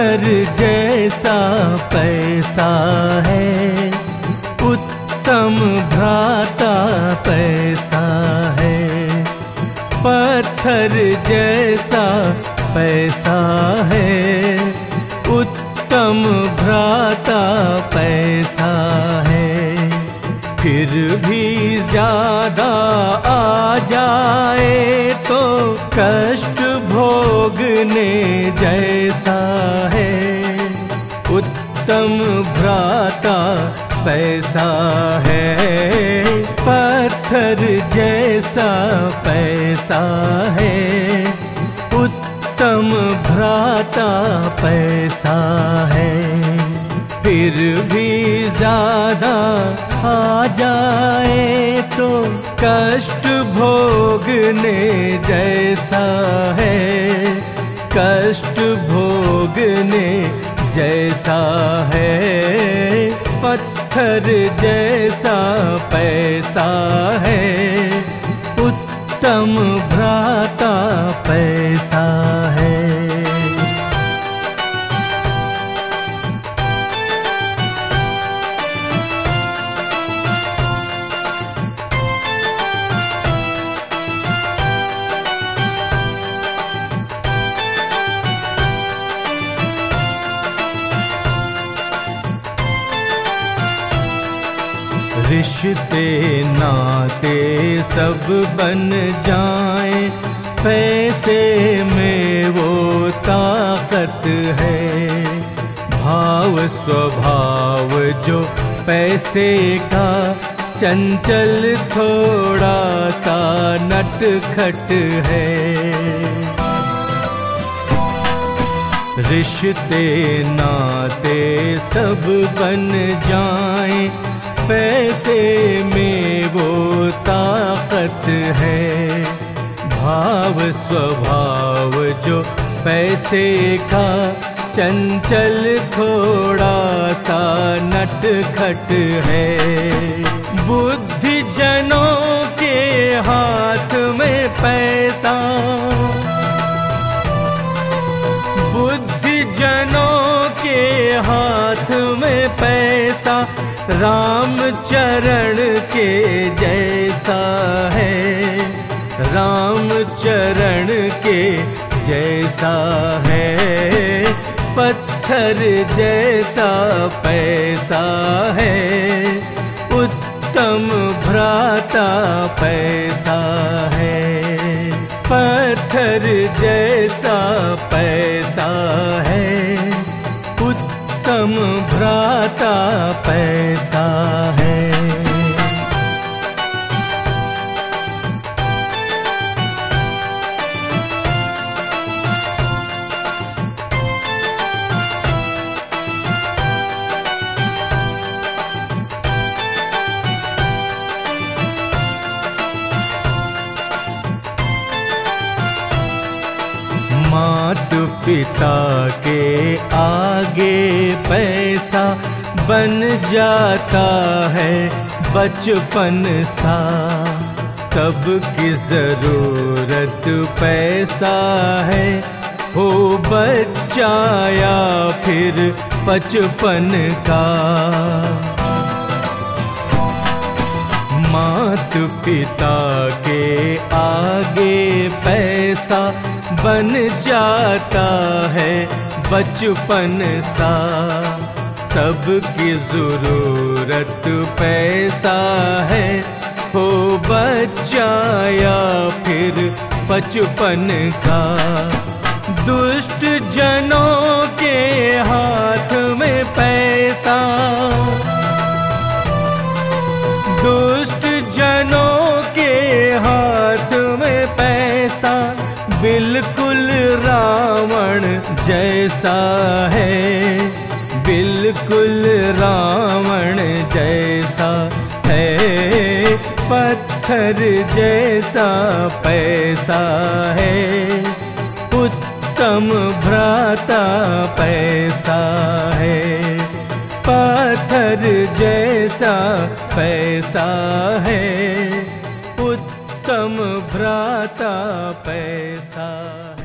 पत्थर जैसा पैसा है, उत्तम भ्राता पैसा है। पत्थर जैसा पैसा है, उत्तम भ्राता पैसा है। फिर भी ज्यादा आ जाए तो कष्ट भोगने जैसा है, उत्तम भ्राता पैसा है। पत्थर जैसा पैसा है, उत्तम भ्राता पैसा है। फिर भी ज्यादा आ जाए तो कष्ट भोगने जैसा है, कष्ट भोगने जैसा है। पत्थर जैसा पैसा है, उत्तम भ्राता पैसा है। रिश्ते नाते सब बन जाएं, पैसे में वो ताकत है। भाव स्वभाव जो पैसे का, चंचल थोड़ा सा नटखट है। रिश्ते नाते सब बन जाएं, पैसे में वो ताकत है। भाव स्वभाव जो पैसे का, चंचल थोड़ा सा नटखट है। बुद्धि जनों के हाथ में पैसा, बुद्धि जनों के हाथ में पैसा, राम चरण के जैसा है, राम चरण के जैसा है। पत्थर जैसा पैसा है, उत्तम भ्राता पैसा है। पत्थर जैसा पैसा है, उत्तम भ्राता पैसा है। मात पिता के आगे पैसा बन जाता है बचपन सा। सबकी जरूरत पैसा है, हो बच्चा या फिर बचपन का। मात पिता के आगे पैसा बन जाता है बचपन सा। सबकी जरूरत पैसा है, हो बच्चा या फिर बचपन का। दुष्ट जनों के हाथ में पैसा, दुष्ट जनों के हाथ में पैसा, बिल्कुल रावण जैसा है, बिल्कुल रावण जैसा है। पत्थर जैसा पैसा है, उत्तम भ्राता पैसा है। पत्थर जैसा पैसा है, उत्तम भ्राता पैसा है।